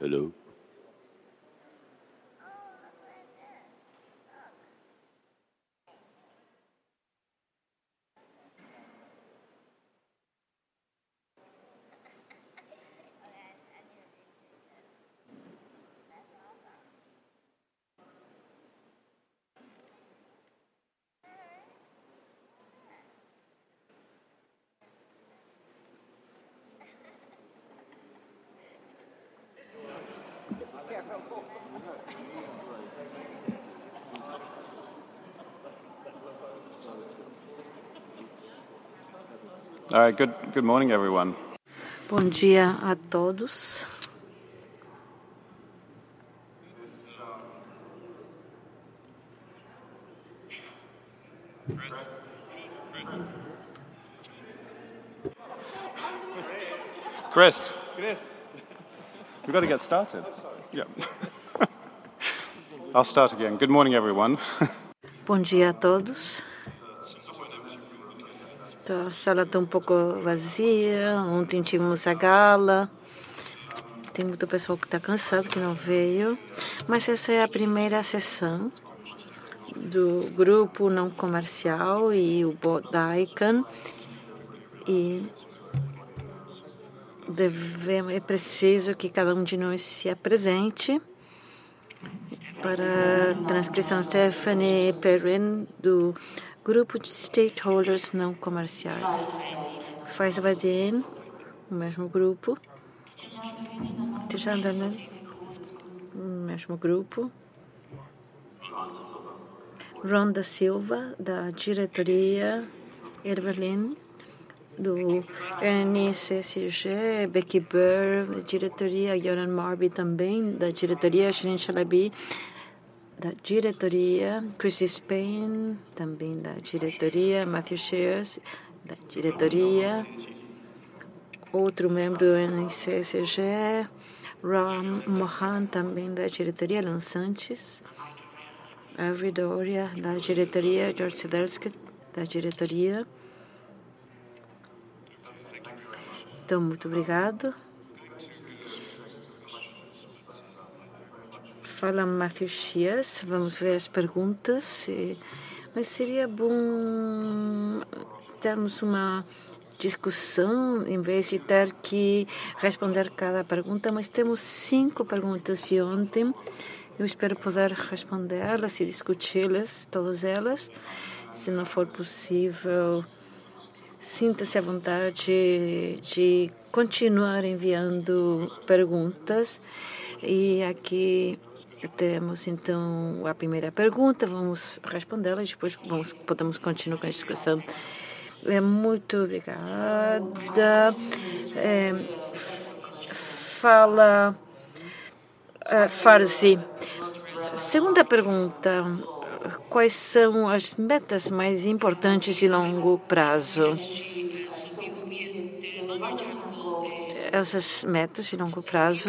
Hello. All right, good morning, everyone. Bom dia a todos. Chris, we've got to get started. Yeah. I'll start again. Good morning, everyone. Bom dia a todos. A sala está um pouco vazia. Ontem tivemos a gala. Tem muito pessoal que está cansado, que não veio. Mas essa é a primeira sessão do grupo não comercial e o Bodaikan. E é preciso que cada um de nós se apresente. Para a transcrição, Stephanie Perrin, do Grupo de Stakeholders Não Comerciais. Faz Abadien, o mesmo grupo. Tijandanan, o mesmo grupo. Ron da Silva, da diretoria. Ervelin, do NCSG. Becky Burr, da diretoria. Yoran Marby, também, da diretoria. Shirin Shalabi, da diretoria. Chrissy Spain, também da diretoria. Matthew Shears, da diretoria. Outro membro do NCSG, Ram Mohan, também da diretoria. Alan Sanches, Avery Doria, da diretoria. George Sedelsky, da diretoria. Então, muito obrigado. Fala Matthew Shears, vamos ver as perguntas. Mas seria bom termos uma discussão em vez de ter que responder cada pergunta, mas temos 5 perguntas de ontem. Eu espero poder respondê-las e discuti-las, todas elas. Se não for possível, sinta-se à vontade de continuar enviando perguntas. E aqui temos, então, a primeira pergunta. Vamos respondê-la e depois podemos continuar com a discussão. Muito obrigada. Fala Farzi. Segunda pergunta. Quais são as metas mais importantes de longo prazo? Essas metas de longo prazo.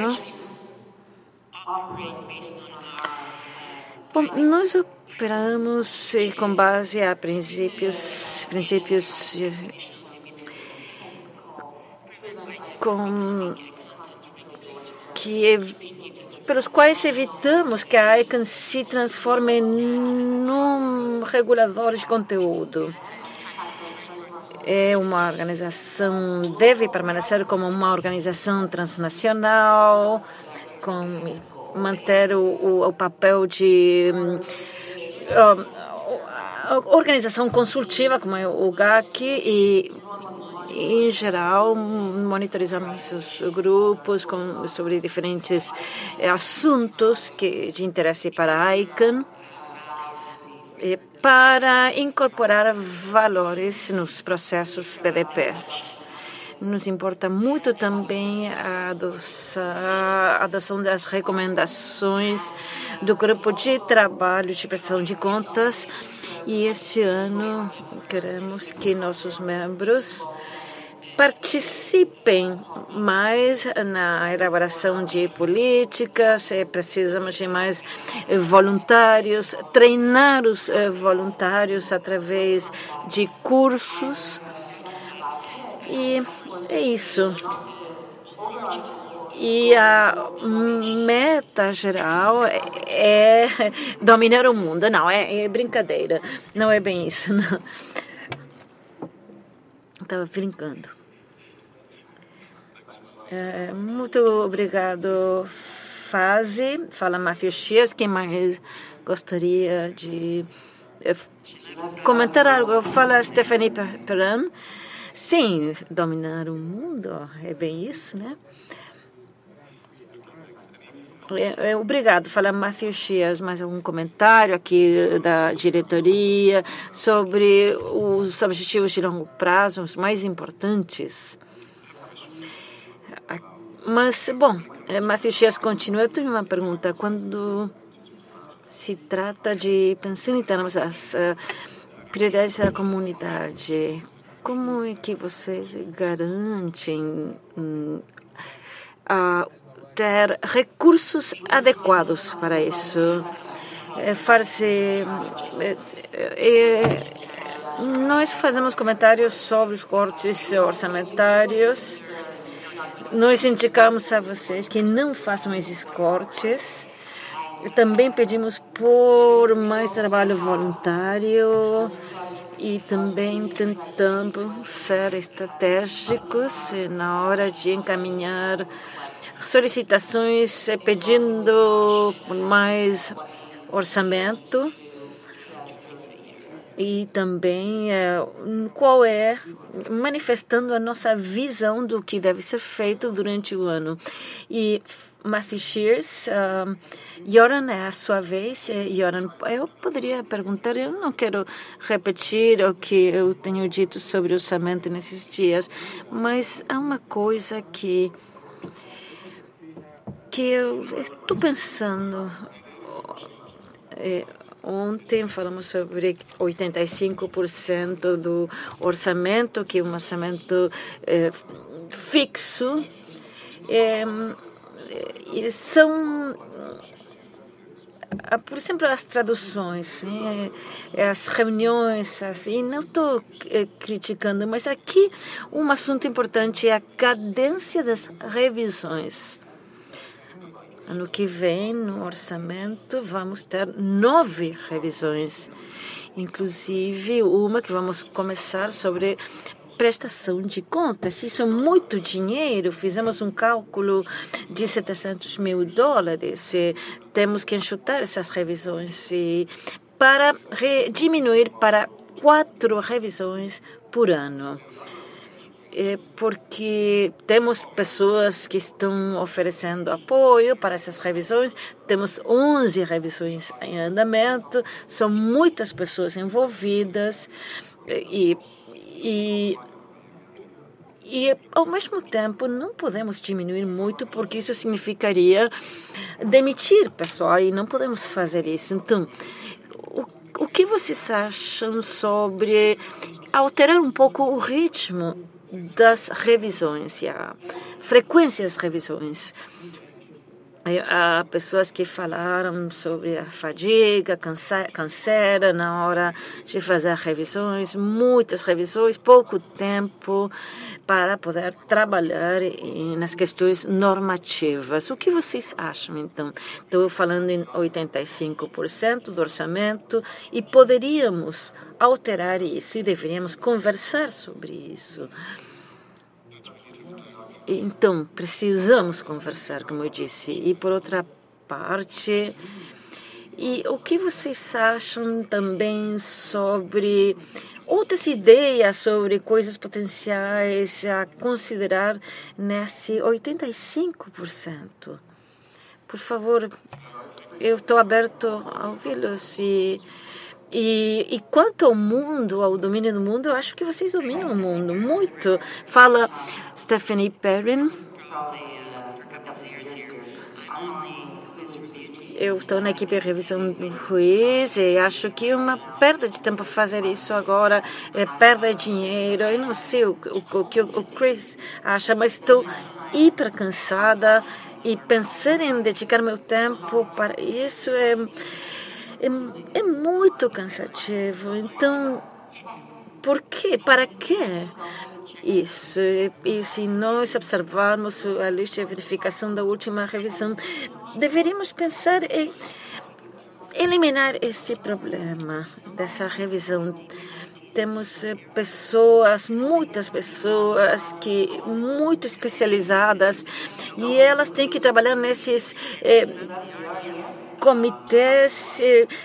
Bom, nós operamos com base a princípios pelos quais evitamos que a ICANN se transforme num regulador de conteúdo. É uma organização, deve permanecer como uma organização transnacional, manter o papel de organização consultiva, como é o GAC, e, em geral, monitorizar nossos grupos sobre diferentes assuntos de interesse para a ICANN, para incorporar valores nos processos PDPs. Nos importa muito também a adoção das recomendações do grupo de trabalho de prestação de contas, e este ano queremos que nossos membros participem mais na elaboração de políticas. Precisamos de mais voluntários, treinar os voluntários através de cursos. E é isso. E a meta geral é dominar o mundo. Não, é brincadeira. Não é bem isso, não. Estava brincando. Muito obrigado, Faze. Fala, Matthew Shears. Quem mais gostaria de comentar algo? Fala, Stephanie Perrin. Sim, dominar o mundo, é bem isso, né? Obrigado. Fala, Matthew Shears. Mais algum comentário aqui da diretoria sobre os objetivos de longo prazo, os mais importantes? Mas, bom, Matthew Shears continua. Eu tenho uma pergunta. Quando se trata de pensar em termos das prioridades da comunidade, como é que vocês garantem ter recursos adequados para isso? Nós fazemos comentários sobre os cortes orçamentários. Nós indicamos a vocês que não façam esses cortes. Também pedimos por mais trabalho voluntário e também tentamos ser estratégicos na hora de encaminhar solicitações pedindo por mais orçamento. E também manifestando a nossa visão do que deve ser feito durante o ano. E Matthew Shears, Yoran, é a sua vez. Yoran, eu poderia perguntar, eu não quero repetir o que eu tenho dito sobre o orçamento nesses dias, mas há uma coisa que eu estou pensando. Ontem falamos sobre 85% do orçamento, que é um orçamento fixo. São, por exemplo, as traduções, as reuniões, assim, não estou criticando, mas aqui um assunto importante é a cadência das revisões. Ano que vem, no orçamento, vamos ter 9 revisões, inclusive uma que vamos começar sobre prestação de contas. Isso é muito dinheiro. Fizemos um cálculo de $700 mil. Temos que enxutar essas revisões para diminuir para 4 revisões por ano. Porque temos pessoas que estão oferecendo apoio para essas revisões, temos 11 revisões em andamento, são muitas pessoas envolvidas e ao mesmo tempo não podemos diminuir muito, porque isso significaria demitir pessoal e não podemos fazer isso. Então, o que vocês acham sobre alterar um pouco o ritmo das revisões, a frequência das revisões? Há pessoas que falaram sobre a fadiga, canseira na hora de fazer revisões, muitas revisões, pouco tempo para poder trabalhar nas questões normativas. O que vocês acham, então? Estou falando em 85% do orçamento e poderíamos alterar isso e deveríamos conversar sobre isso. Então, precisamos conversar, como eu disse. E, por outra parte, o que vocês acham também sobre outras ideias sobre coisas potenciais a considerar nesse 85%? Por favor, eu estou aberto a ouvi-los. E quanto ao mundo, ao domínio do mundo, eu acho que vocês dominam o mundo muito. Fala Stephanie Perrin. Eu estou na equipe de revisão do juiz e acho que é uma perda de tempo fazer isso agora, perda de dinheiro. Eu não sei o que o Chris acha, mas estou hiper cansada e pensar em dedicar meu tempo para isso é muito cansativo. Então, por quê? Para quê? isso. E se nós observarmos a lista de verificação da última revisão, deveríamos pensar em eliminar esse problema dessa revisão. Temos pessoas, muitas pessoas muito especializadas, e elas têm que trabalhar nesses comitês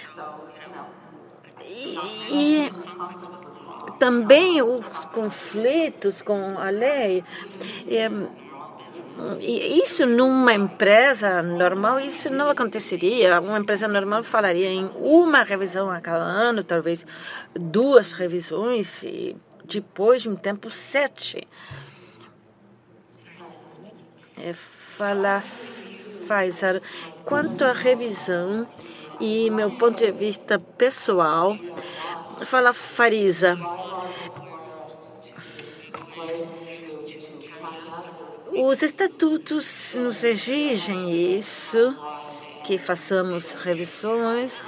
e também os conflitos com a lei. E isso numa empresa normal, isso não aconteceria. Uma empresa normal falaria em uma revisão a cada ano, talvez 2 revisões, e depois de um tempo 7. Fala Faisal, quanto à revisão e meu ponto de vista pessoal, fala Farisa. Os estatutos nos exigem isso, que façamos revisões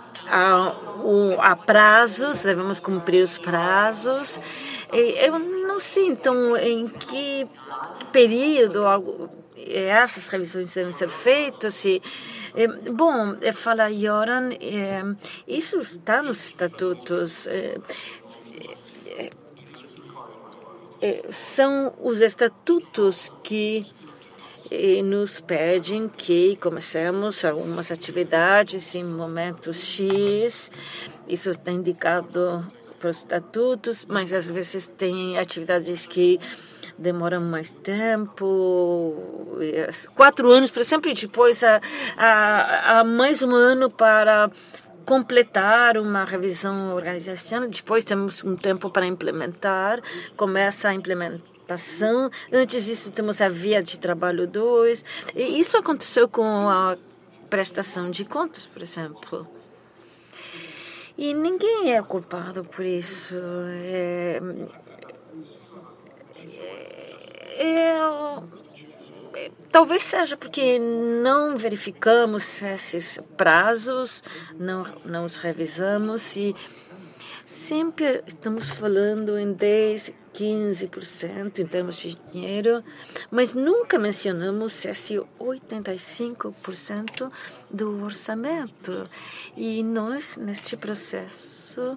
a prazos, devemos cumprir os prazos. Eu não sei, então, em que período essas revisões devem ser feitas. Bom, fala Yoran, isso está nos estatutos. São os estatutos que nos pedem que comecemos algumas atividades em momentos X. Isso está indicado pelos estatutos, mas às vezes tem atividades que demoram mais tempo, 4 anos, por exemplo, e depois há mais um ano para completar uma revisão organizacional. Depois temos um tempo para implementar, começa a implementação. Antes disso, temos a via de trabalho 2. E isso aconteceu com a prestação de contas, por exemplo. E ninguém é culpado por isso. Talvez seja porque não verificamos esses prazos, não os revisamos, e sempre estamos falando em 10%, 15% em termos de dinheiro, mas nunca mencionamos esse 85% do orçamento. E nós, neste processo,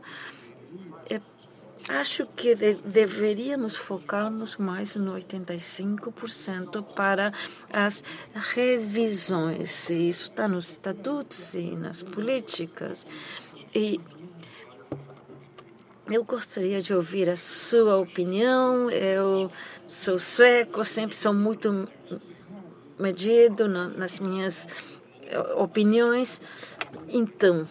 acho que deveríamos focar-nos mais no 85% para as revisões. E isso está nos estatutos e nas políticas. E eu gostaria de ouvir a sua opinião. Eu sou sueco, sempre sou muito medido nas minhas opiniões. Então,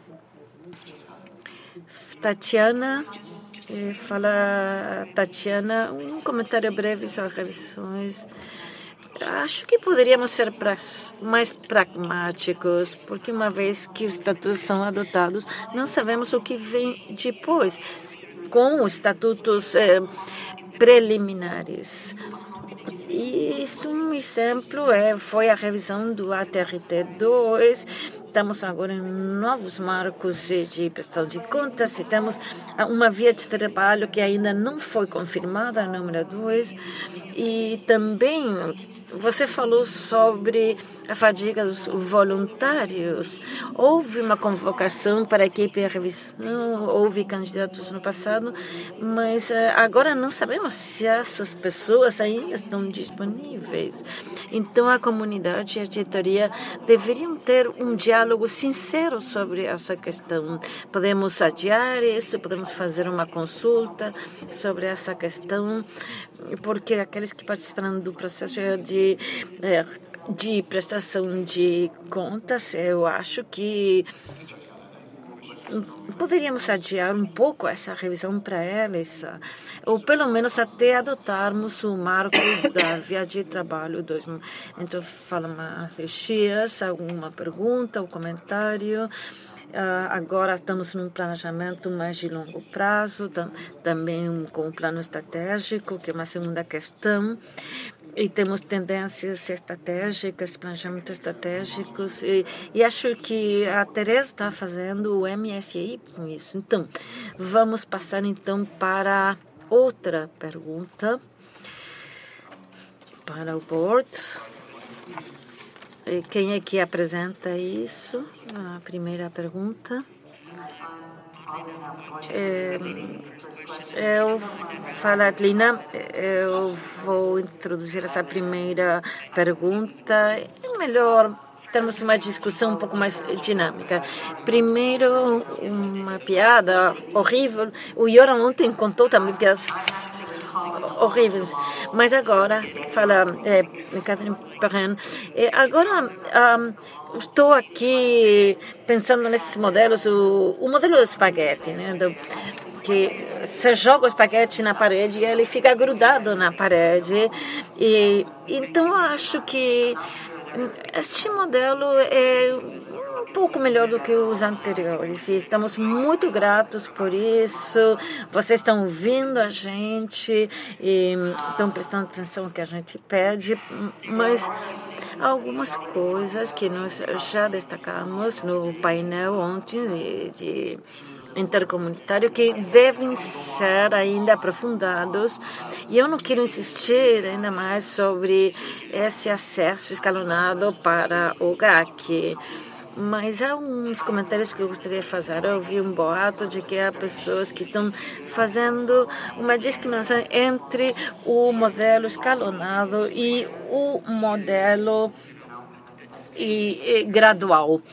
Tatiana... Fala Tatiana, um comentário breve sobre revisões. Acho que poderíamos ser mais pragmáticos, porque uma vez que os estatutos são adotados, não sabemos o que vem depois, com os estatutos preliminares. E isso, um exemplo foi a revisão do ATRT2. Estamos agora em novos marcos de prestação de contas, e temos uma via de trabalho que ainda não foi confirmada, a número 2. E também você falou sobre a fadiga dos voluntários. Houve uma convocação para a equipe de revisão, houve candidatos no passado, mas agora não sabemos se essas pessoas ainda estão disponíveis. Então a comunidade e a diretoria deveriam ter um diálogo sincero sobre essa questão. Podemos adiar isso, podemos fazer uma consulta sobre essa questão, porque aqueles que participaram do processo de prestação de contas, eu acho que poderíamos adiar um pouco essa revisão para eles, ou pelo menos até adotarmos o marco da via de trabalho 2. Então, fala Matheus Chias, alguma pergunta ou comentário? Agora estamos num planejamento mais de longo prazo, também com um plano estratégico, que é uma segunda questão. E temos tendências estratégicas, planejamentos estratégicos, e acho que a Teresa está fazendo o MSI com isso. Então, vamos passar então para outra pergunta para o board. Quem é que apresenta isso? A primeira pergunta. Eu falo, Adelina, eu vou introduzir essa primeira pergunta. É melhor termos uma discussão um pouco mais dinâmica. Primeiro, uma piada horrível. O Yoram ontem contou também piadas horríveis. Mas agora, fala Catherine Perrin, agora estou aqui pensando nesses modelos, o modelo do espaguete, né? Que você joga o espaguete na parede e ele fica grudado na parede. E então eu acho que este modelo é um pouco melhor do que os anteriores e estamos muito gratos por isso. Vocês estão ouvindo a gente e estão prestando atenção no que a gente pede, mas algumas coisas que nós já destacamos no painel ontem de intercomunitário que devem ser ainda aprofundados, e eu não quero insistir ainda mais sobre esse acesso escalonado para o GAC, mas há uns comentários que eu gostaria de fazer. Eu ouvi um boato de que há pessoas que estão fazendo uma discriminação entre o modelo escalonado e o modelo gradual.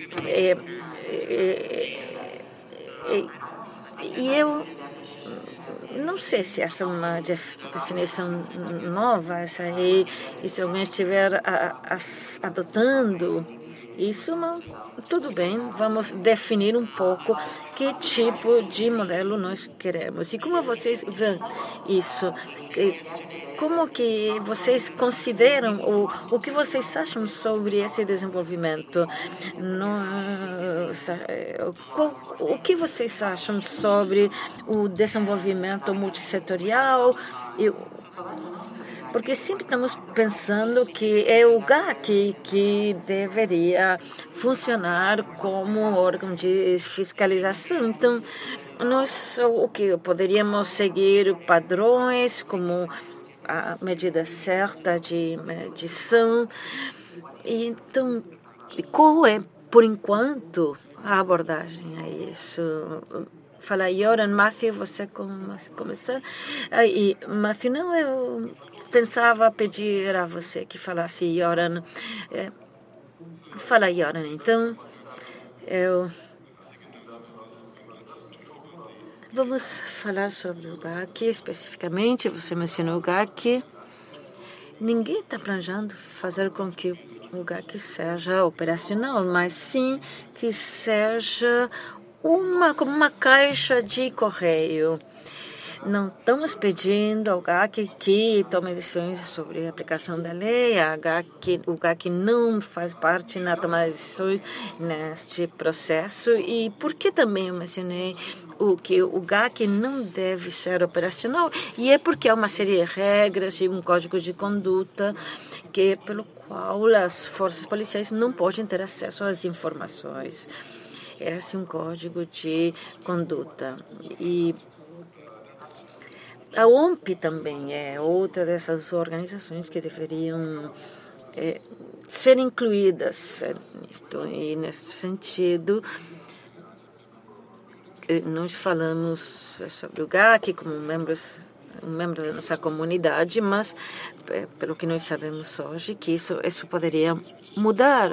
E eu não sei se essa é uma definição nova, essa aí, e se alguém estiver adotando isso, não, tudo bem, vamos definir um pouco que tipo de modelo nós queremos. E como vocês veem isso? Como que vocês consideram, o que vocês acham sobre esse desenvolvimento? O que vocês acham sobre o desenvolvimento multissetorial? Porque sempre estamos pensando que é o GAC que deveria funcionar como órgão de fiscalização. Então, nós poderíamos seguir padrões como a medida certa de medição. Então, qual é, por enquanto, a abordagem a isso? Fala, Yoram, Matthew, você começar? E, Matthew, não, eu pensava pedir a você que falasse, Yoram. Fala, Yoram, então. Vamos falar sobre o GAC especificamente. Você mencionou o GAC. Ninguém está planejando fazer com que o GAC seja operacional, mas sim que seja como uma caixa de correio. Não estamos pedindo ao GAC que tome decisões sobre a aplicação da lei. O GAC não faz parte na tomada de decisões neste processo. E por que também eu mencionei que o GAC não deve ser operacional? E é porque há uma série de regras e um código de conduta pelo qual as forças policiais não podem ter acesso às informações. Esse é um código de conduta. E a OMP também é outra dessas organizações que deveriam ser incluídas nisto. E, nesse sentido, nós falamos sobre o GAC como um membro da nossa comunidade, mas, pelo que nós sabemos hoje, que isso poderia mudar.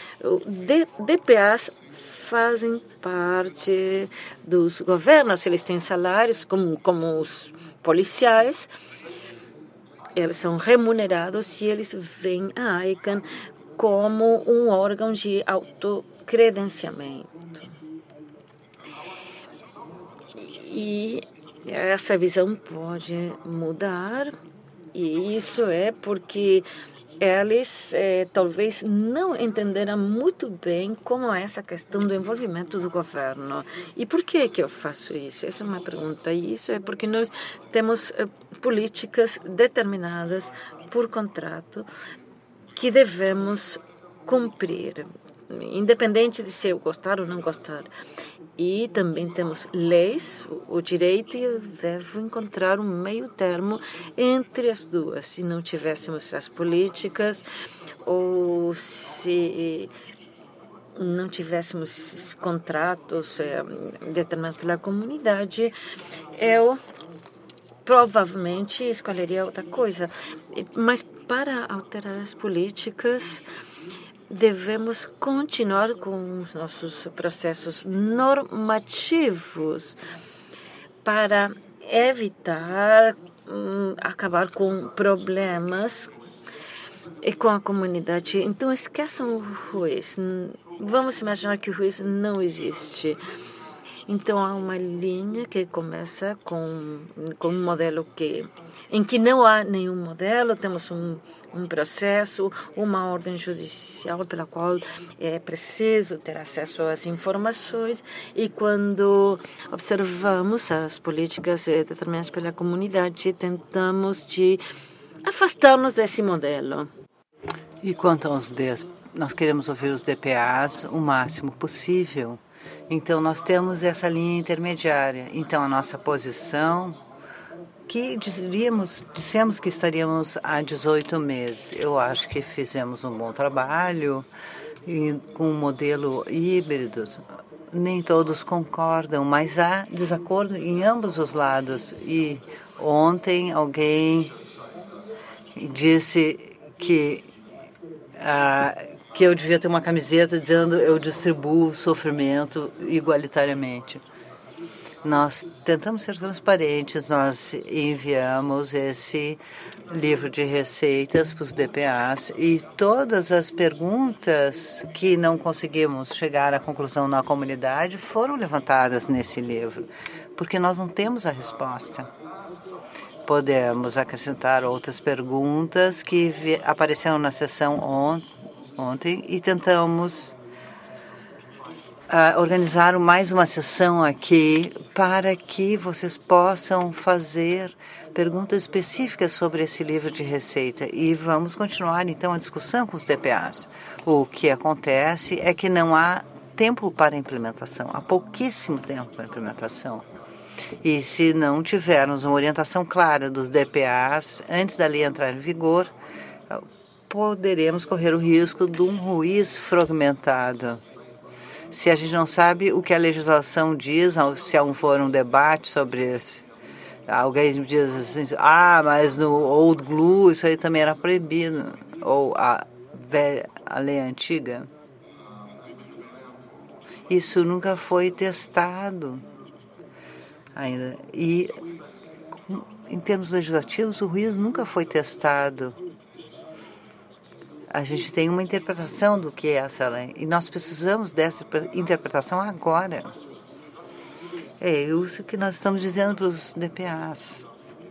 DPAs fazem parte dos governos, eles têm salários como os policiais, eles são remunerados e eles veem a ICANN como um órgão de autocredenciamento. E essa visão pode mudar, e isso é porque eles talvez não entenderam muito bem como é essa questão do envolvimento do governo. E por que eu faço isso? Essa é uma pergunta. E isso é porque nós temos políticas determinadas por contrato que devemos cumprir. independente de se eu gostar ou não gostar. E também temos leis, o direito, e eu devo encontrar um meio termo entre as duas. Se não tivéssemos as políticas, ou se não tivéssemos contratos determinados pela comunidade, eu provavelmente escolheria outra coisa. Mas para alterar as políticas, devemos continuar com os nossos processos normativos para evitar acabar com problemas e com a comunidade. Então, esqueçam o juiz. Vamos imaginar que o juiz não existe. Então, há uma linha que começa com um modelo em que não há nenhum modelo, temos um processo, uma ordem judicial pela qual é preciso ter acesso às informações, e quando observamos as políticas determinadas pela comunidade, tentamos de afastar-nos desse modelo. E quanto aos nós queremos ouvir os DPAs o máximo possível. Então, nós temos essa linha intermediária. Então, a nossa posição, que dissemos que estaríamos há 18 meses. Eu acho que fizemos um bom trabalho com um modelo híbrido. Nem todos concordam, mas há desacordo em ambos os lados. E ontem alguém disse que eu devia ter uma camiseta dizendo eu distribuo o sofrimento igualitariamente. Nós tentamos ser transparentes, nós enviamos esse livro de receitas para os DPAs e todas as perguntas que não conseguimos chegar à conclusão na comunidade foram levantadas nesse livro, porque nós não temos a resposta. Podemos acrescentar outras perguntas que apareceram na sessão ontem e tentamos organizar mais uma sessão aqui para que vocês possam fazer perguntas específicas sobre esse livro de receita e vamos continuar então a discussão com os DPAs. O que acontece é que não há tempo para a implementação, há pouquíssimo tempo para a implementação. E se não tivermos uma orientação clara dos DPAs antes da lei entrar em vigor, poderemos correr o risco de um juiz fragmentado. Se a gente não sabe o que a legislação diz, se for um debate sobre isso, alguém diz assim, mas no Old Glue isso aí também era proibido, ou a lei antiga. Isso nunca foi testado ainda. E em termos legislativos, o juiz nunca foi testado. A gente tem uma interpretação do que é essa lei e nós precisamos dessa interpretação agora. É isso que nós estamos dizendo para os DPAs.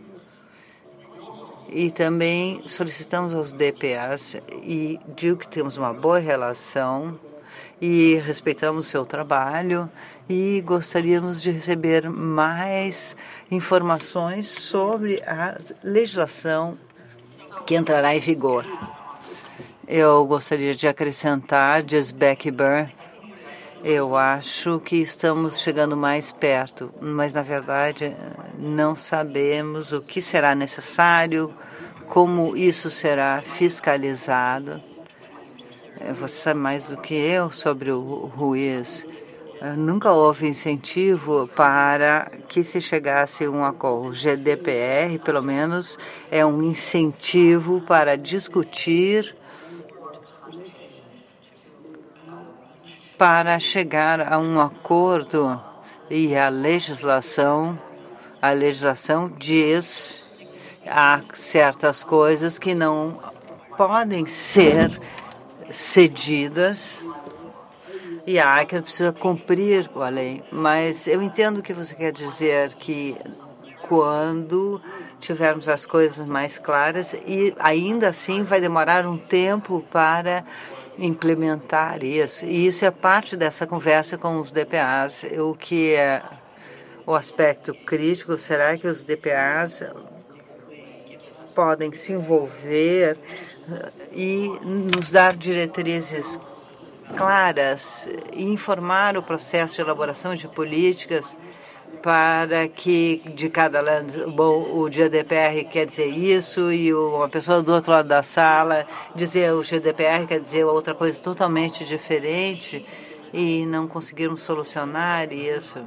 E também solicitamos aos DPAs e digo que temos uma boa relação e respeitamos o seu trabalho e gostaríamos de receber mais informações sobre a legislação que entrará em vigor. Eu gostaria de acrescentar, diz Becky Burr, eu acho que estamos chegando mais perto, mas na verdade não sabemos o que será necessário, como isso será fiscalizado. Você sabe mais do que eu sobre o juiz. Nunca houve incentivo para que se chegasse a um acordo. O GDPR, pelo menos, é um incentivo para discutir, para chegar a um acordo, e a legislação diz há certas coisas que não podem ser cedidas e há que precisa cumprir com a lei. Mas eu entendo o que você quer dizer, que quando tivermos as coisas mais claras, e ainda assim vai demorar um tempo para implementar isso. E isso é parte dessa conversa com os DPAs. O que é o aspecto crítico, será que os DPAs podem se envolver e nos dar diretrizes claras e informar o processo de elaboração de políticas para que de cada lado, bom, o GDPR quer dizer isso e uma pessoa do outro lado da sala dizer o GDPR quer dizer outra coisa totalmente diferente e não conseguiram solucionar isso.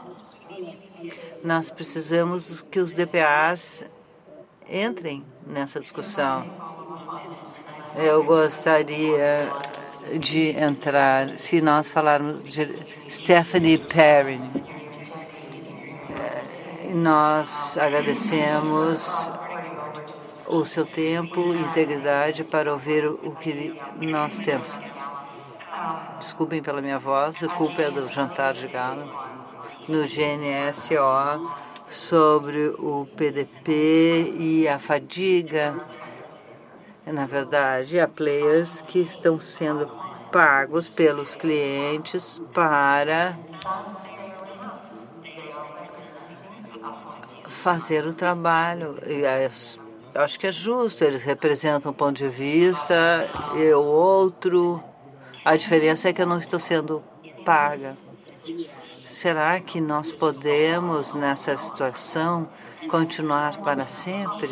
Nós precisamos que os DPAs entrem nessa discussão. Eu gostaria de entrar, se nós falarmos de Stephanie Perrin. Nós agradecemos o seu tempo e integridade para ouvir o que nós temos. Desculpem pela minha voz, a culpa é do jantar de gala no GNSO sobre o PDP e a fadiga. Na verdade, há players que estão sendo pagos pelos clientes para fazer o trabalho. E acho que é justo, eles representam um ponto de vista, eu outro. A diferença é que eu não estou sendo paga. Será que nós podemos, nessa situação, continuar para sempre?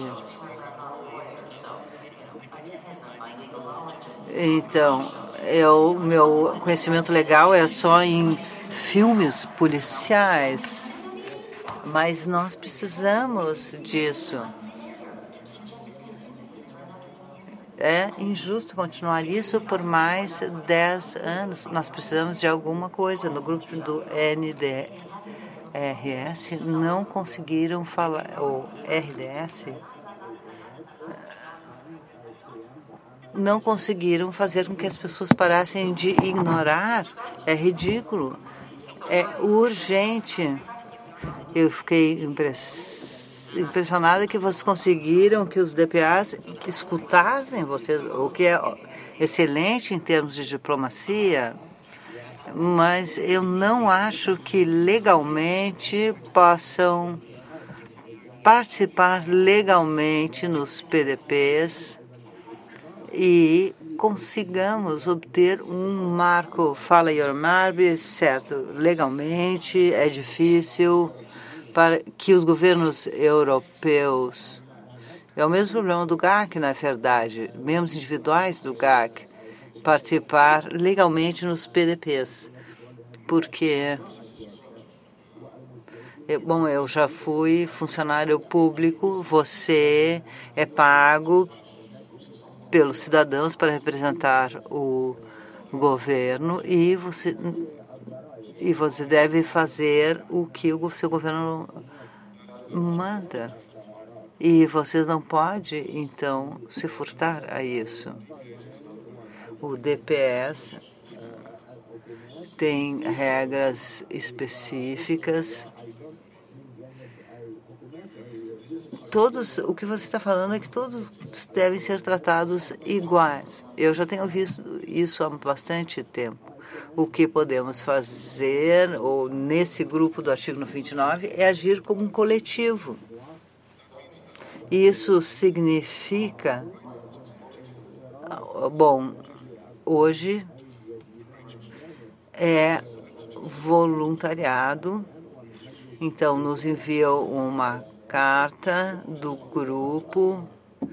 Então, meu conhecimento legal é só em filmes policiais. Mas nós precisamos disso. É injusto continuar isso por mais 10 anos. Nós precisamos de alguma coisa. No grupo do NDRS não conseguiram falar, ou RDS, não conseguiram fazer com que as pessoas parassem de ignorar. É ridículo. É urgente. Eu fiquei impressionada que vocês conseguiram que os DPAs escutassem vocês, o que é excelente em termos de diplomacia, mas eu não acho que legalmente possam participar legalmente nos PDPs e consigamos obter um marco. Fala Yormarby, certo, legalmente é difícil para que os governos europeus, é o mesmo problema do GAC, na verdade, membros individuais do GAC, participar legalmente nos PDPs, porque, bom, eu já fui funcionário público, você é pago pelos cidadãos para representar o governo e você deve fazer o que o seu governo manda. E vocês não podem, então, se furtar a isso. O DPS tem regras específicas. O que você está falando é que todos devem ser tratados iguais. Eu já tenho visto isso há bastante tempo. O que podemos fazer, ou nesse grupo do artigo 29, é agir como um coletivo. Isso significa, bom, hoje é voluntariado, então nos enviou uma carta do grupo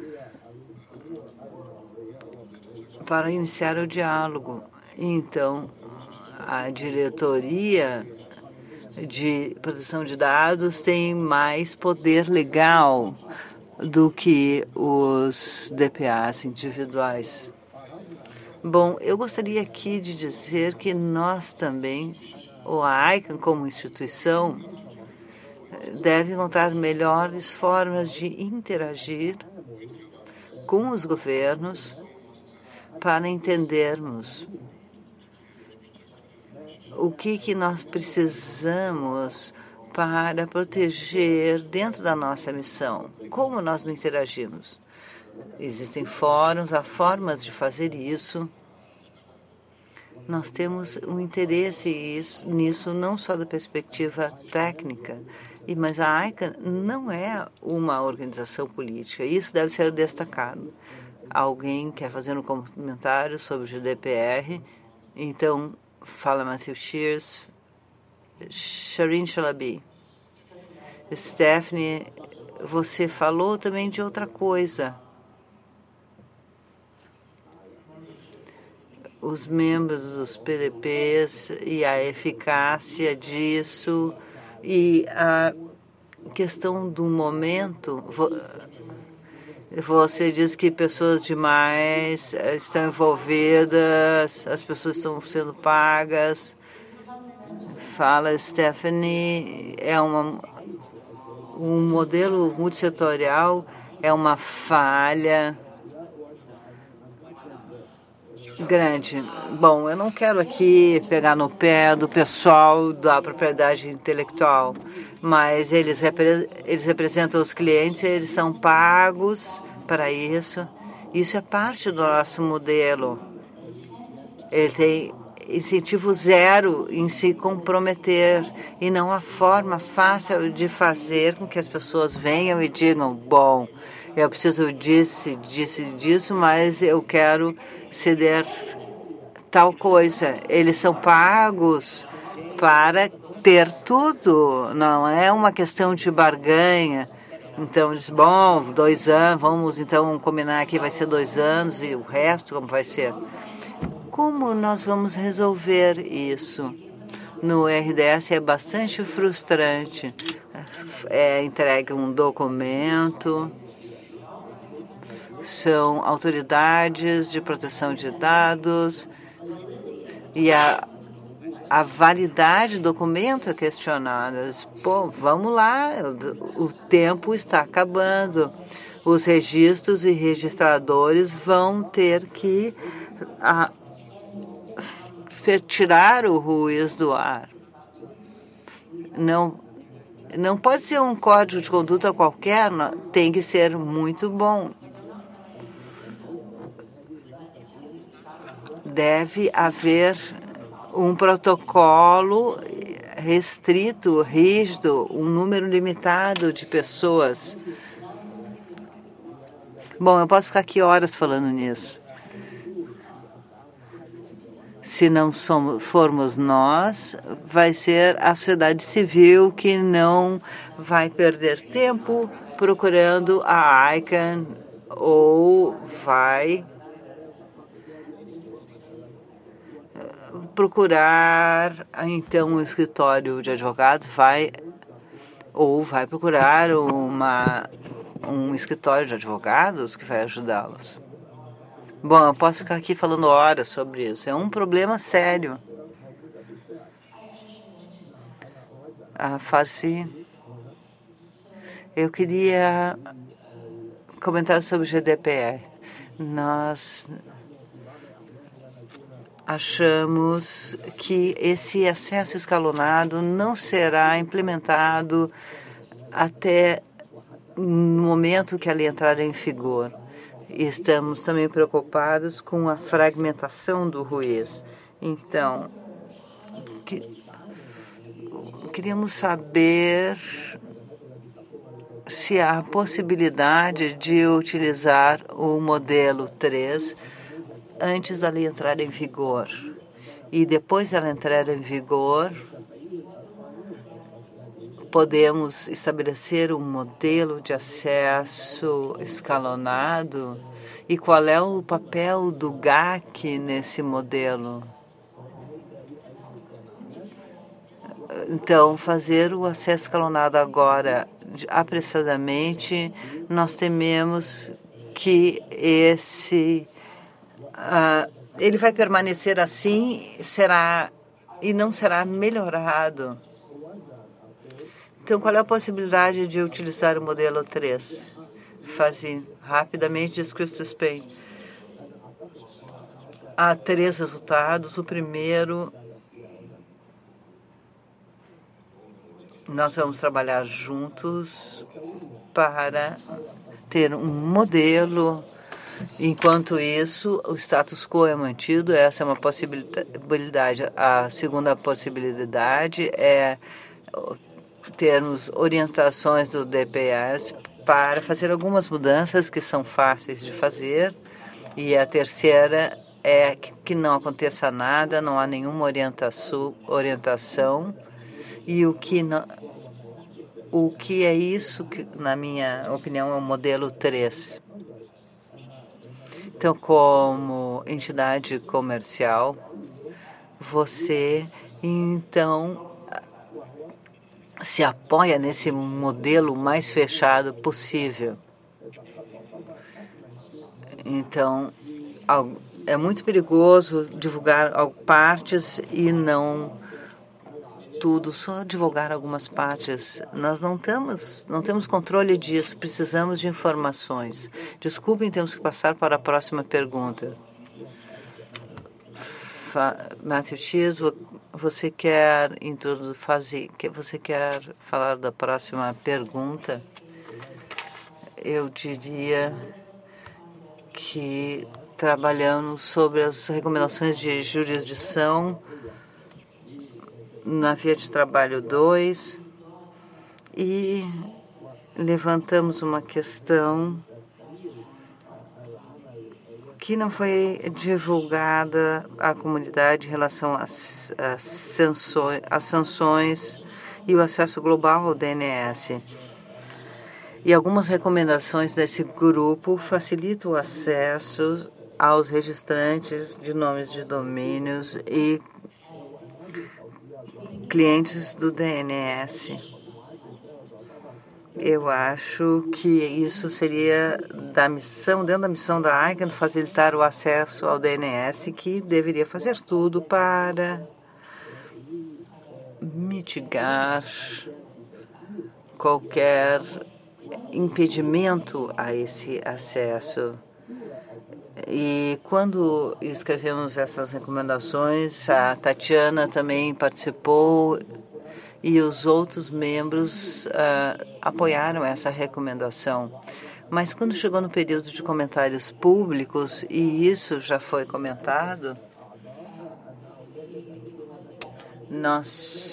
para iniciar o diálogo. Então, a diretoria de proteção de dados tem mais poder legal do que os DPAs individuais. Bom, eu gostaria aqui de dizer que nós também, ou a ICANN como instituição, deve encontrar melhores formas de interagir com os governos para entendermos o que nós precisamos para proteger dentro da nossa missão. Como nós não interagimos? Existem fóruns, há formas de fazer isso. Nós temos um interesse nisso não só da perspectiva técnica, mas a ICANN não é uma organização política. Isso deve ser destacado. Alguém quer fazer um comentário sobre o GDPR? Então, fala Matthew Shears, Shireen Chalabi. Stephanie, você falou também de outra coisa. Os membros dos PDPs e a eficácia disso e a questão do momento. Você diz que pessoas demais estão envolvidas, as pessoas estão sendo pagas. Fala, Stephanie, um modelo multissetorial é uma falha grande. Bom, eu não quero aqui pegar no pé do pessoal da propriedade intelectual, mas eles representam os clientes, eles são pagos para isso. Isso é parte do nosso modelo. Ele tem incentivo zero em se comprometer e não a forma fácil de fazer com que as pessoas venham e digam, bom, eu preciso disso, mas eu quero ceder tal coisa. Eles são pagos para ter tudo, não é uma questão de barganha. Então, diz, bom, 2 anos, vamos então combinar que vai ser 2 anos e o resto como vai ser. Como nós vamos resolver isso? No RDS é bastante frustrante. Entregue um documento, são autoridades de proteção de dados e a validade do documento é questionada. Pô, vamos lá, o tempo está acabando. Os registros e registradores vão ter que tirar o ruído do ar. Não pode ser um código de conduta qualquer, tem que ser muito bom. Deve haver um protocolo restrito, rígido, um número limitado de pessoas. Bom, eu posso ficar aqui horas falando nisso. Se não formos nós, vai ser a sociedade civil que não vai perder tempo procurando a ICANN ou vai procurar, então, um escritório de advogados, vai procurar um escritório de advogados que vai ajudá-los. Bom, eu posso ficar aqui falando horas sobre isso. É um problema sério. A Farsi, eu queria comentar sobre o GDPR. Nós achamos que esse acesso escalonado não será implementado até no momento que a lei entrar em vigor. Estamos também preocupados com a fragmentação do ruíz. Então, queríamos saber se há possibilidade de utilizar o modelo 3 antes da lei entrar em vigor. E depois dela entrar em vigor, podemos estabelecer um modelo de acesso escalonado? E qual é o papel do GAC nesse modelo? Então, fazer o acesso escalonado agora, apressadamente, nós tememos que ele vai permanecer assim, e não será melhorado. Então, qual é a possibilidade de utilizar o modelo 3? Farsi, rapidamente, diz Christus Payne. Há 3 resultados. O primeiro, nós vamos trabalhar juntos para ter um modelo. Enquanto isso, o status quo é mantido. Essa é uma possibilidade. A segunda possibilidade é termos orientações do DPS para fazer algumas mudanças que são fáceis de fazer. E a terceira é que não aconteça nada, não há nenhuma orientação, e o que é isso que, na minha opinião, é o modelo 3. Então, como entidade comercial, você, então, se apoia nesse modelo mais fechado possível. Então, é muito perigoso divulgar partes e não tudo, só divulgar algumas partes. Nós não temos controle disso, precisamos de informações. Desculpem, temos que passar para a próxima pergunta. Matthew X, você quer você quer falar da próxima pergunta? Eu diria que trabalhamos sobre as recomendações de jurisdição na via de trabalho 2 e levantamos uma questão que não foi divulgada à comunidade em relação às sanções e o acesso global ao DNS. E algumas recomendações desse grupo facilitam o acesso aos registrantes de nomes de domínios e clientes do DNS. Eu acho que isso seria dentro da missão da ICANN, facilitar o acesso ao DNS, que deveria fazer tudo para mitigar qualquer impedimento a esse acesso. E quando escrevemos essas recomendações, a Tatiana também participou e os outros membros apoiaram essa recomendação. Mas quando chegou no período de comentários públicos, e isso já foi comentado, nós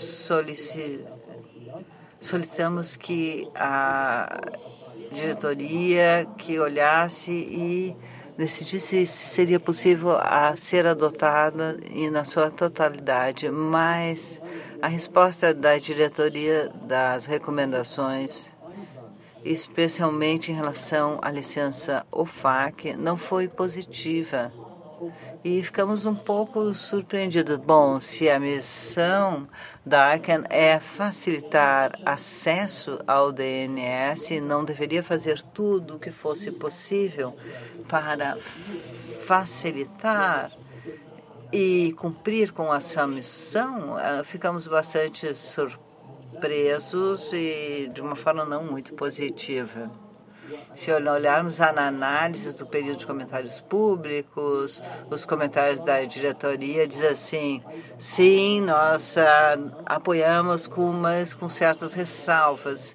solicitamos que a diretoria que olhasse e decidisse se seria possível ser adotada e na sua totalidade, mas a resposta da diretoria das recomendações, especialmente em relação à licença OFAC, não foi positiva. E ficamos um pouco surpreendidos. Bom, se a missão da ICANN é facilitar acesso ao DNS, não deveria fazer tudo o que fosse possível para facilitar e cumprir com essa missão? Ficamos bastante surpresos e de uma forma não muito positiva. Se olharmos a análise do período de comentários públicos, os comentários da diretoria diz assim: sim, nós apoiamos, mas com certas ressalvas.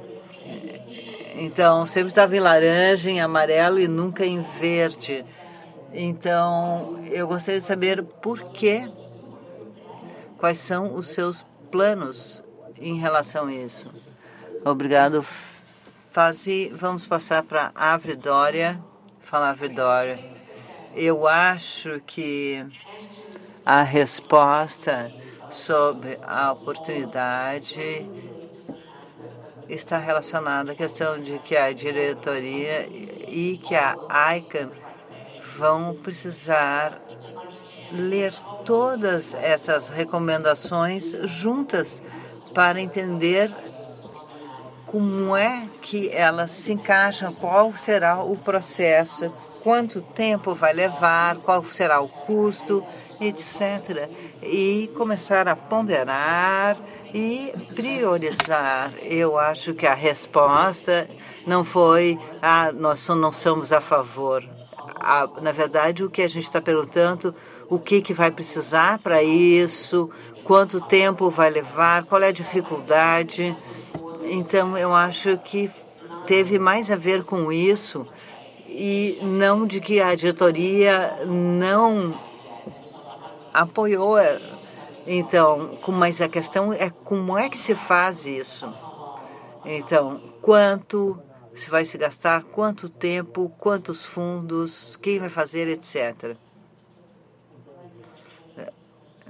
Então, sempre estava em laranja, em amarelo e nunca em verde. Então, eu gostaria de saber por quê, quais são os seus planos em relação a isso. Obrigado. Vamos passar para a Avridória. Fala, Avridória. Eu acho que a resposta sobre a oportunidade está relacionada à questão de que a diretoria e que a ICANN vão precisar ler todas essas recomendações juntas para entender como é que elas se encaixam, qual será o processo, quanto tempo vai levar, qual será o custo, etc. E começar a ponderar e priorizar. Eu acho que a resposta não foi, nós não somos a favor. Na verdade, o que a gente está perguntando, o que vai precisar para isso, quanto tempo vai levar, qual é a dificuldade. Então, eu acho que teve mais a ver com isso e não de que a diretoria não apoiou. Então, mas a questão é como é que se faz isso. Então, quanto se vai se gastar, quanto tempo, quantos fundos, quem vai fazer, etc.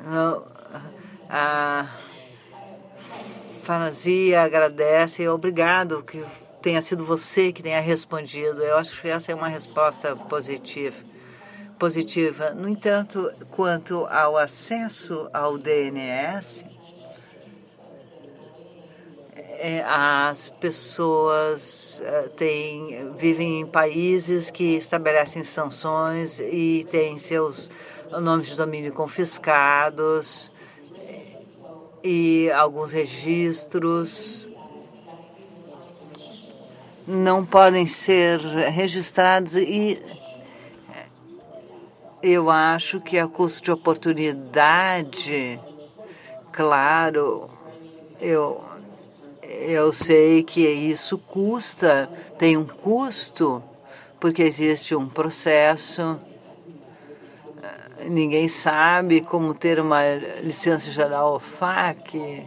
A Fanazia agradece, obrigado que tenha sido você que tenha respondido. Eu acho que essa é uma resposta positiva. No entanto, quanto ao acesso ao DNS, as pessoas vivem em países que estabelecem sanções e têm seus nomes de domínio confiscados e alguns registros não podem ser registrados e eu acho que a custo de oportunidade, claro, eu sei que isso custa, tem um custo, porque existe um processo. Ninguém sabe como ter uma licença geral OFAC.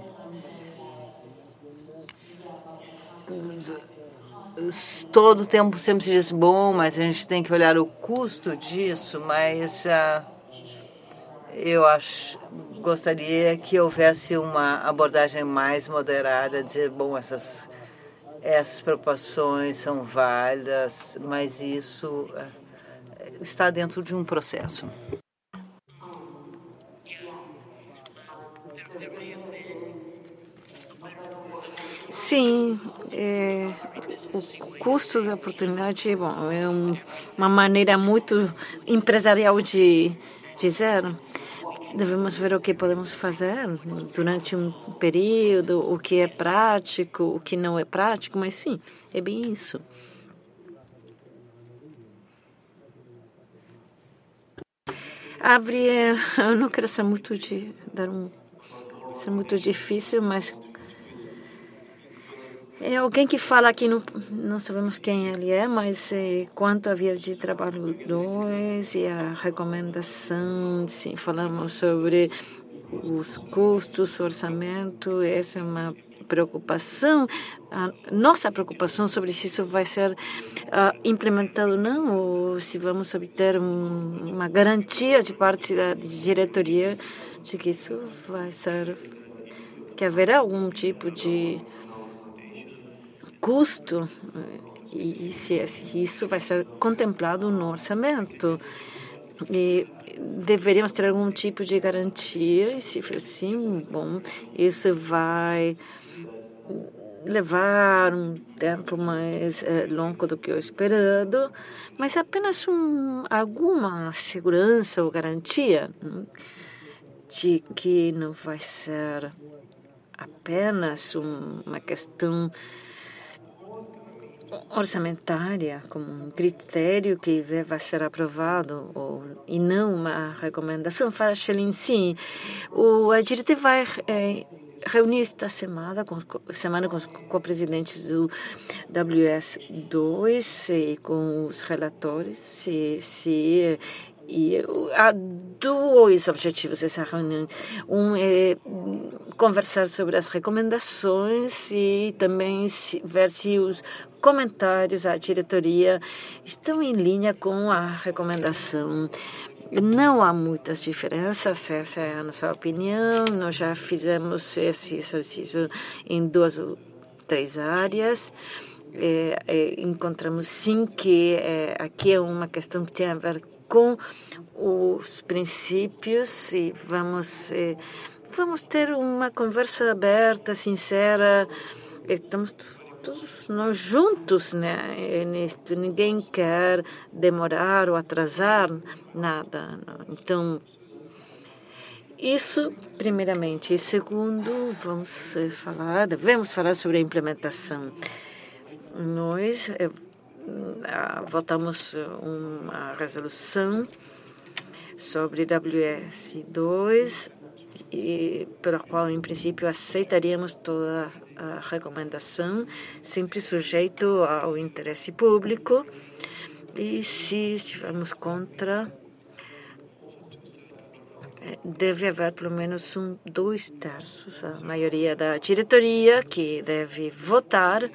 Todo o tempo sempre se diz, bom, mas a gente tem que olhar o custo disso, mas gostaria que houvesse uma abordagem mais moderada, dizer, bom, essas preocupações são válidas, mas isso está dentro de um processo. Sim, o custo da oportunidade, bom, é uma maneira muito empresarial de dizer. Devemos ver o que podemos fazer durante um período, o que é prático, o que não é prático, mas sim, é bem isso. Eu não quero ser muito ser muito difícil, mas é alguém que fala que não sabemos quem ele é, mas quanto à via de trabalho 2 e a recomendação, sim, falamos sobre os custos, o orçamento, essa é uma preocupação, a nossa preocupação sobre se isso vai ser implementado ou não, ou se vamos obter uma garantia de parte da diretoria de que isso vai ser, que haverá algum tipo de custo e se isso vai ser contemplado no orçamento. E deveríamos ter algum tipo de garantia, e se for assim, bom, isso vai levar um tempo mais longo do que o esperado, mas apenas alguma segurança ou garantia de que não vai ser apenas uma questão orçamentária como um critério que deva ser aprovado e não uma recomendação. Para Shelin, sim, a diretiva vai reunir esta semana com os co-presidentes do WS2 e com os relatores, e há dois objetivos dessa reunião. Um é conversar sobre as recomendações e também ver se os comentários à diretoria estão em linha com a recomendação. Não há muitas diferenças, essa é a nossa opinião. Nós já fizemos esse exercício em 2 ou 3 áreas. Encontramos sim que aqui é uma questão que tem a ver com os princípios e vamos ter uma conversa aberta, sincera. Estamos todos nós juntos, né? Nisto. Ninguém quer demorar ou atrasar nada. Então, isso primeiramente. E segundo, devemos falar sobre a implementação. Nós votamos uma resolução sobre WS2, pela qual, em princípio, aceitaríamos toda a recomendação, sempre sujeito ao interesse público. E se estivermos contra, deve haver pelo menos 2/3, a maioria da diretoria, que deve votar.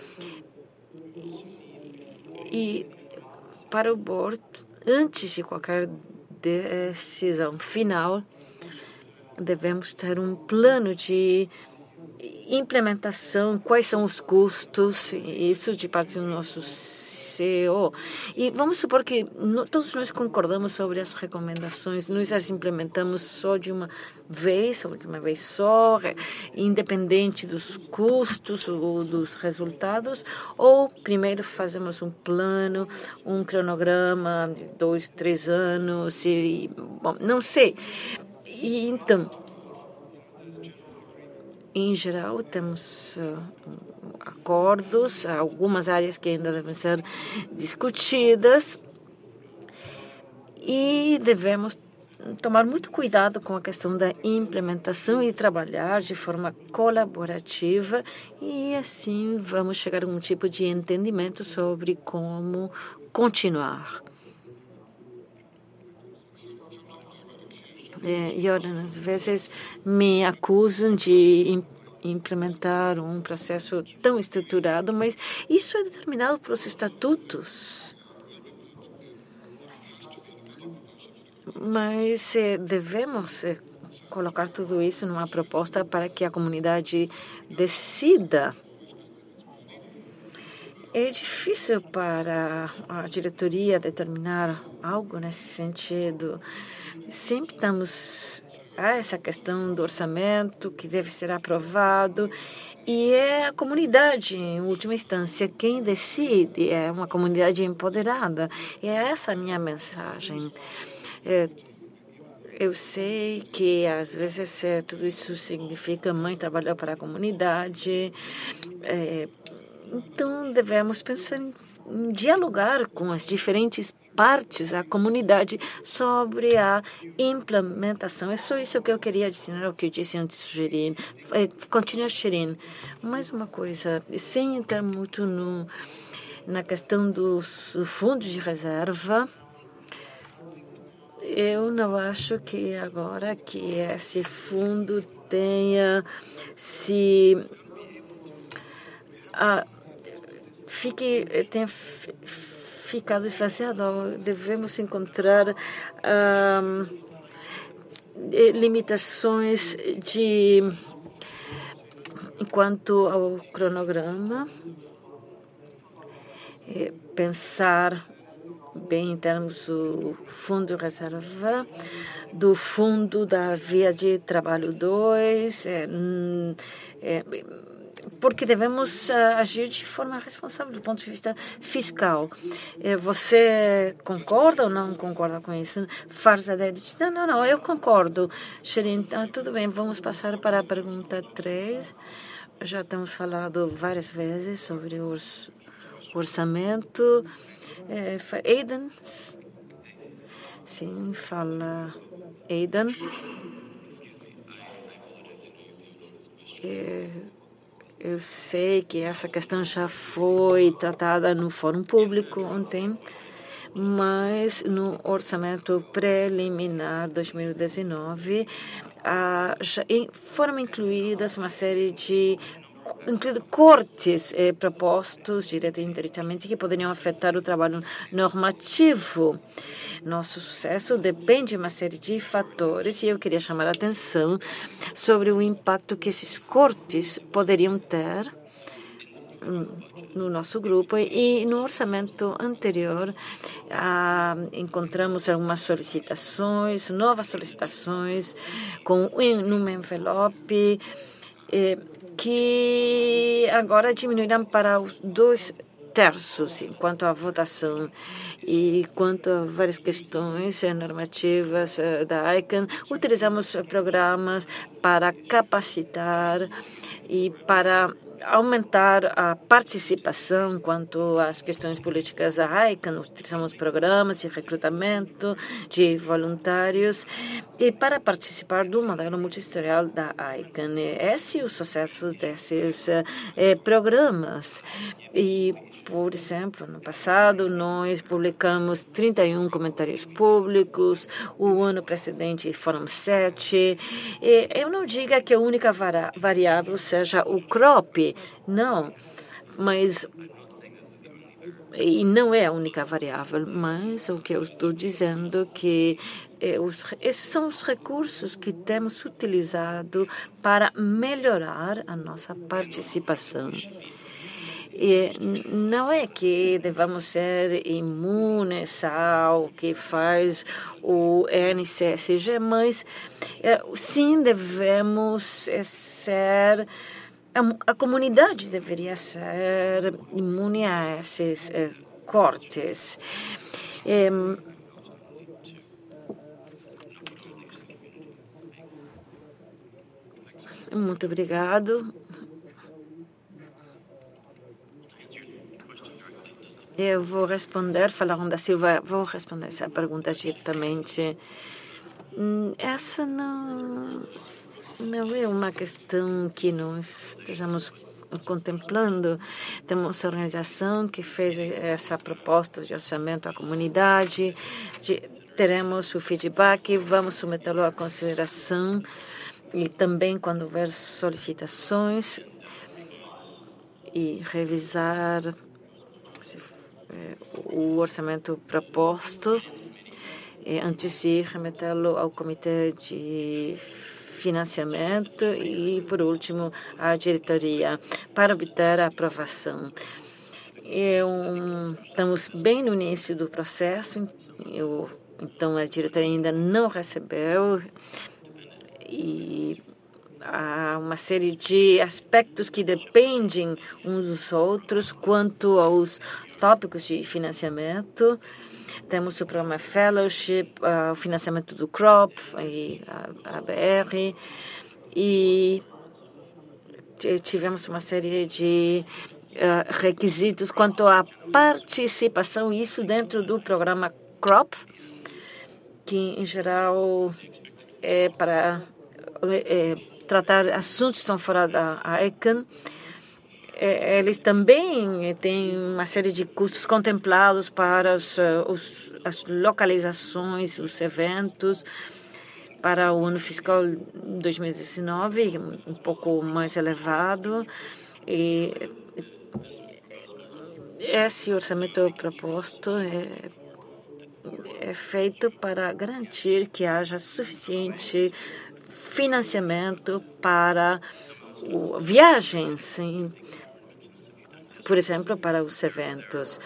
E para o board, antes de qualquer decisão final, devemos ter um plano de implementação, quais são os custos, isso de parte do nosso CEO. E vamos supor que todos nós concordamos sobre as recomendações, nós as implementamos só de uma vez, ou de uma vez só, independente dos custos ou dos resultados, ou primeiro fazemos um plano, um cronograma de 2, 3 anos, bom, não sei. E então, em geral, temos acordos, algumas áreas que ainda devem ser discutidas e devemos tomar muito cuidado com a questão da implementação e trabalhar de forma colaborativa e assim vamos chegar a um tipo de entendimento sobre como continuar. Jordan, às vezes me acusam de implementar um processo tão estruturado, mas isso é determinado pelos estatutos. Mas devemos colocar tudo isso numa proposta para que a comunidade decida. É difícil para a diretoria determinar algo nesse sentido. Sempre estamos a essa questão do orçamento que deve ser aprovado e é a comunidade, em última instância, quem decide, é uma comunidade empoderada. E é essa a minha mensagem. Eu sei que às vezes tudo isso significa mãe trabalhar para a comunidade, então devemos pensar em dialogar com as diferentes partes, a comunidade, sobre a implementação. É só isso que eu queria adicionar ao que eu disse antes, Shirin. Continua, Shirin. Mais uma coisa, sem entrar muito na questão dos fundos de reserva, eu não acho que agora que esse fundo tenha tenha ficado esvaziado. Devemos encontrar limitações quanto ao cronograma, pensar bem em termos do fundo de reserva, do fundo da via de trabalho 2, porque devemos agir de forma responsável do ponto de vista fiscal. Você concorda ou não concorda com isso? Farzadeh diz, não, eu concordo. Shirin, então, tudo bem, vamos passar para a pergunta 3. Já temos falado várias vezes sobre o orçamento. Aidan? Sim, fala Aidan. Eu sei que essa questão já foi tratada no Fórum Público ontem, mas no orçamento preliminar 2019 já foram incluídas uma série de cortes propostos direto e indiretamente que poderiam afetar o trabalho normativo. Nosso sucesso depende de uma série de fatores e eu queria chamar a atenção sobre o impacto que esses cortes poderiam ter no nosso grupo. E no orçamento anterior encontramos algumas solicitações, novas solicitações num envelope que agora diminuirão para os 2/3 enquanto à votação. E quanto a várias questões normativas da ICANN, utilizamos programas para capacitar e para aumentar a participação quanto às questões políticas da ICANN. Utilizamos programas de recrutamento de voluntários e para participar do modelo multissetorial da ICANN. Esse é o sucesso desses programas. E, por exemplo, no passado, nós publicamos 31 comentários públicos, o ano precedente foram 7. Eu não digo que a única variável seja o crop, não, mas E não é a única variável, mas o que eu estou dizendo é que esses são os recursos que temos utilizado para melhorar a nossa participação. E não é que devamos ser imunes ao que faz o NCSG, mas sim devemos ser. A comunidade deveria ser imune a esses cortes. Muito obrigado. Eu vou responder, Falaram da Silva, vou responder essa pergunta diretamente. Essa não é uma questão que nós estejamos contemplando. Temos a organização que fez essa proposta de orçamento à comunidade, teremos o feedback, vamos submetê-lo à consideração e também quando houver solicitações e revisar o orçamento proposto antes de remetê-lo ao comitê de financiamento e, por último, à diretoria para obter a aprovação. Estamos bem no início do processo, então a diretoria ainda não recebeu e há uma série de aspectos que dependem uns dos outros quanto aos tópicos de financiamento. Temos o programa Fellowship, o financiamento do CROP e a ABR, e tivemos uma série de requisitos quanto à participação, isso dentro do programa CROP, que em geral é para tratar assuntos que estão fora da ECAN. Eles também têm uma série de custos contemplados para as localizações, os eventos, para o ano fiscal 2019, um pouco mais elevado. E esse orçamento proposto é feito para garantir que haja suficiente financiamento para viagens, sim. Por exemplo, para os eventos.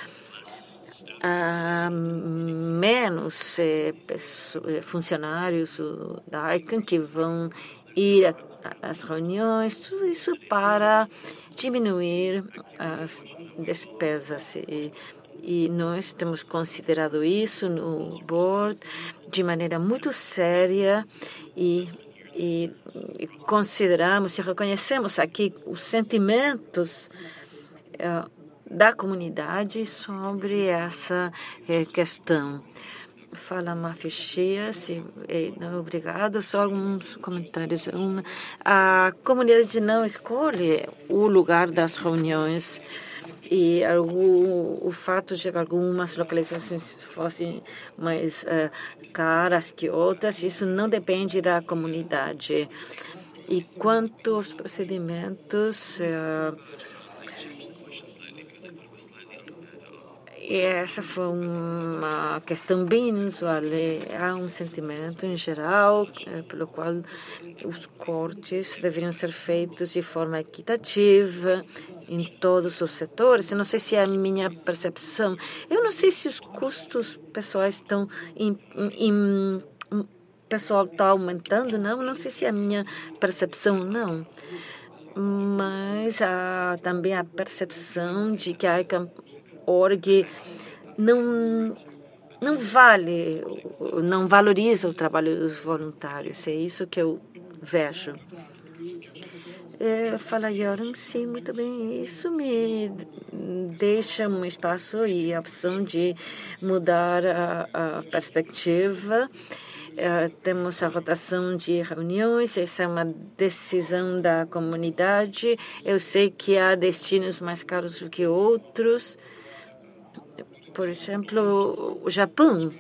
Há menos funcionários da ICANN que vão ir às reuniões, tudo isso para diminuir as despesas. E nós temos considerado isso no board de maneira muito séria e consideramos e reconhecemos aqui os sentimentos da comunidade sobre essa questão. Fala Matthew Chias, obrigado. Só alguns comentários. A comunidade não escolhe o lugar das reuniões e o fato de que algumas localizações fossem mais caras que outras, isso não depende da comunidade. E quanto aos procedimentos, essa foi uma questão bem inusual. Há um sentimento em geral pelo qual os cortes deveriam ser feitos de forma equitativa em todos os setores. Eu não sei se é a minha percepção. Eu não sei se os custos pessoais estão o pessoal está aumentando, não sei se é a minha percepção, não. Mas há também a percepção de que a ICANN.org não valoriza o trabalho dos voluntários. É isso que eu vejo. Fala Yoram, sim, muito bem. Isso me deixa um espaço e a opção de mudar a perspectiva. Temos a rotação de reuniões, essa é uma decisão da comunidade. Eu sei que há destinos mais caros do que outros. Por exemplo, o Japão.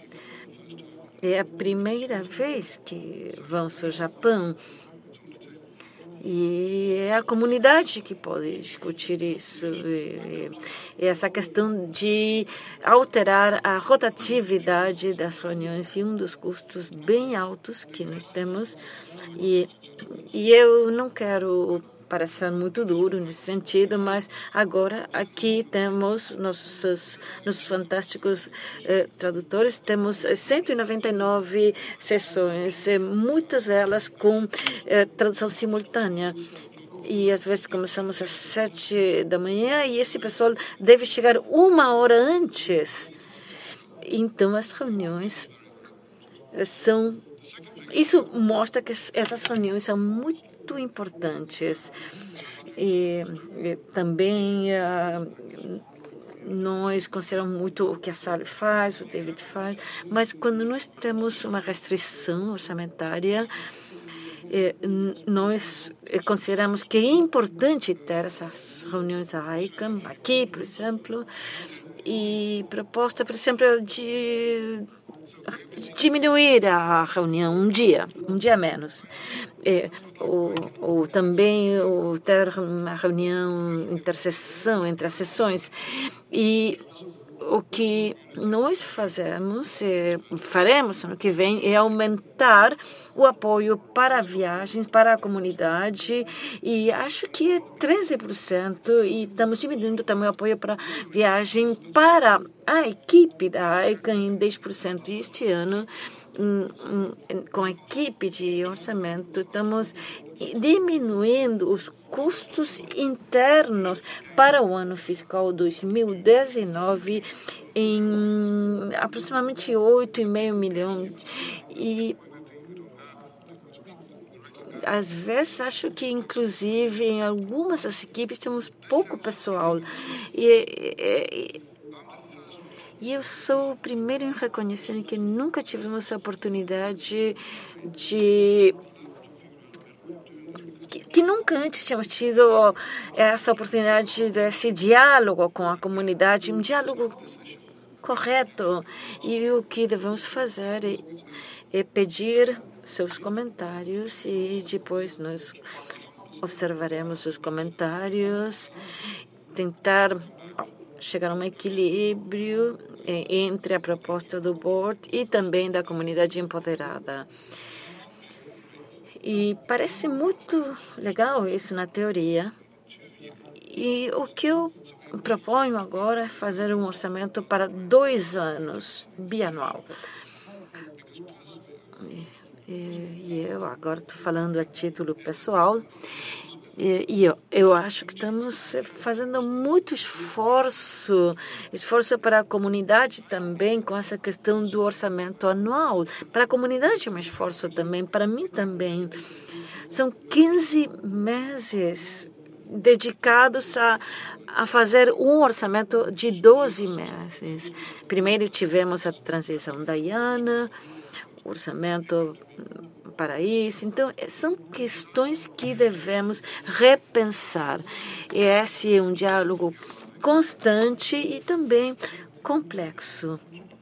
É a primeira vez que vamos para o Japão. E é a comunidade que pode discutir isso. E essa questão de alterar a rotatividade das reuniões e um dos custos bem altos que nós temos. E eu não quero parecer muito duro nesse sentido, mas agora aqui temos nossos fantásticos tradutores, temos 199 sessões, muitas delas com tradução simultânea. E às vezes começamos às 7 da manhã e esse pessoal deve chegar 1 hora antes. Então as reuniões são... Isso mostra que essas reuniões são muito importantes. E também nós consideramos muito o que a Sally faz, o David faz, mas quando nós temos uma restrição orçamentária, nós consideramos que é importante ter essas reuniões da ICANN, aqui, por exemplo, e proposta, por exemplo, de diminuir a reunião um dia menos. Ou também ter uma reunião, interseção entre as sessões. E o que nós faremos ano que vem, é aumentar o apoio para viagens, para a comunidade, e acho que é 13%, e estamos diminuindo também o apoio para viagem para a equipe da ICANN em 10%. E este ano, com a equipe de orçamento, estamos diminuindo os custos internos para o ano fiscal 2019 em aproximadamente 8,5 milhões. E às vezes acho que inclusive em algumas das equipes temos pouco pessoal. E eu sou o primeiro em reconhecer que nunca tivemos a oportunidade que nunca antes tínhamos tido essa oportunidade desse diálogo com a comunidade, um diálogo correto. E o que devemos fazer é pedir seus comentários e depois nós observaremos os comentários, tentar chegar a um equilíbrio entre a proposta do board e também da comunidade empoderada. E parece muito legal isso na teoria. E o que eu proponho agora é fazer um orçamento para 2 anos, bianual. E eu agora estou falando a título pessoal. E eu acho que estamos fazendo muito esforço para a comunidade também, com essa questão do orçamento anual. Para a comunidade é um esforço também, para mim também. São 15 meses dedicados a fazer um orçamento de 12 meses. Primeiro tivemos a transição da Diana, orçamento para isso. Então, são questões que devemos repensar. E esse é um diálogo constante e também complexo.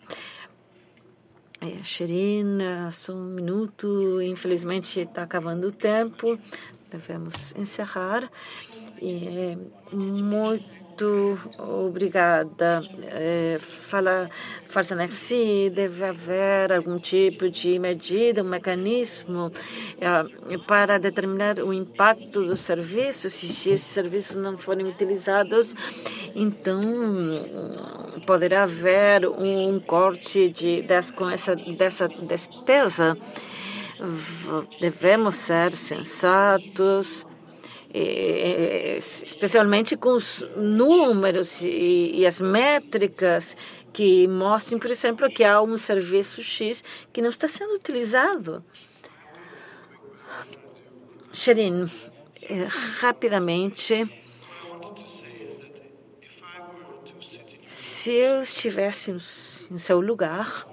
Sherin, só um minuto, infelizmente está acabando o tempo, devemos encerrar. E muito obrigada. Se deve haver algum tipo de medida, um mecanismo para determinar o impacto dos serviços, se esses serviços não forem utilizados, então poderá haver um corte dessa despesa. Devemos ser sensatos, especialmente com os números e as métricas que mostrem, por exemplo, que há um serviço X que não está sendo utilizado. Sherin, rapidamente, se eu estivesse em seu lugar,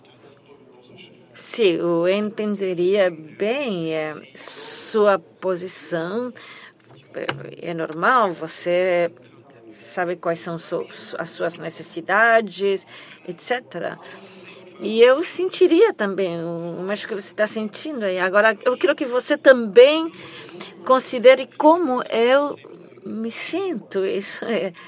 se eu entenderia bem sua posição. É normal, você sabe quais são as suas necessidades, etc. E eu sentiria também o mesmo que você está sentindo aí. Agora, eu quero que você também considere como eu me sinto. Isso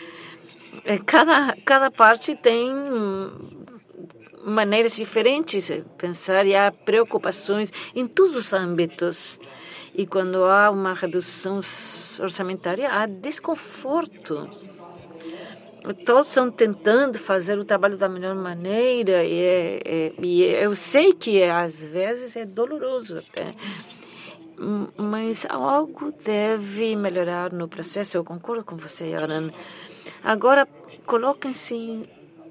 cada parte tem maneiras diferentes de pensar e há preocupações em todos os âmbitos. E quando há uma redução orçamentária, há desconforto. Todos estão tentando fazer o trabalho da melhor maneira e eu sei que às vezes é doloroso até. Mas algo deve melhorar no processo. Eu concordo com você, Aran. Agora, coloquem-se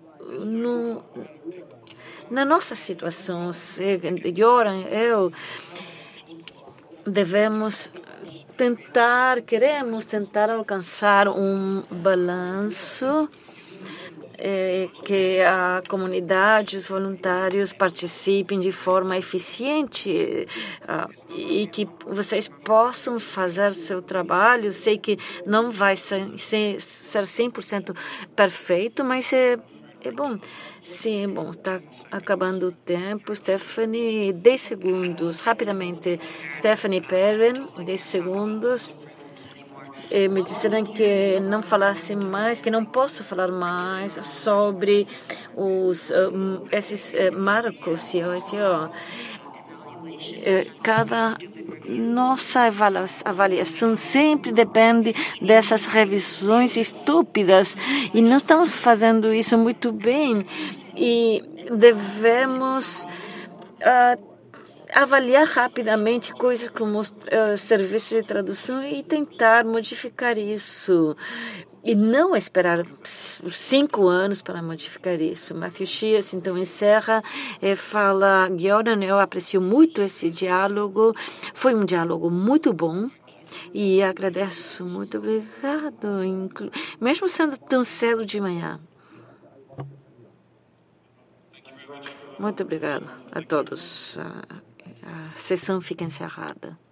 na nossa situação. Yoran, eu queremos tentar alcançar um balanço que a comunidade, os voluntários participem de forma eficiente e que vocês possam fazer seu trabalho. Sei que não vai ser 100% perfeito, mas é bom. Sim, bom, está acabando o tempo. Stephanie, 10 segundos, rapidamente. Stephanie Perrin, 10 segundos. Me disseram que não falasse mais, que não posso falar mais sobre esses marcos. Nossa avaliação sempre depende dessas revisões estúpidas e não estamos fazendo isso muito bem e devemos avaliar rapidamente coisas como serviços de tradução e tentar modificar isso. E não esperar 5 anos para modificar isso. Matthew Shears, então, encerra e fala: Gioran, eu aprecio muito esse diálogo. Foi um diálogo muito bom. E agradeço. Muito obrigado. Mesmo sendo tão cedo de manhã. Muito obrigado a todos. A sessão fica encerrada.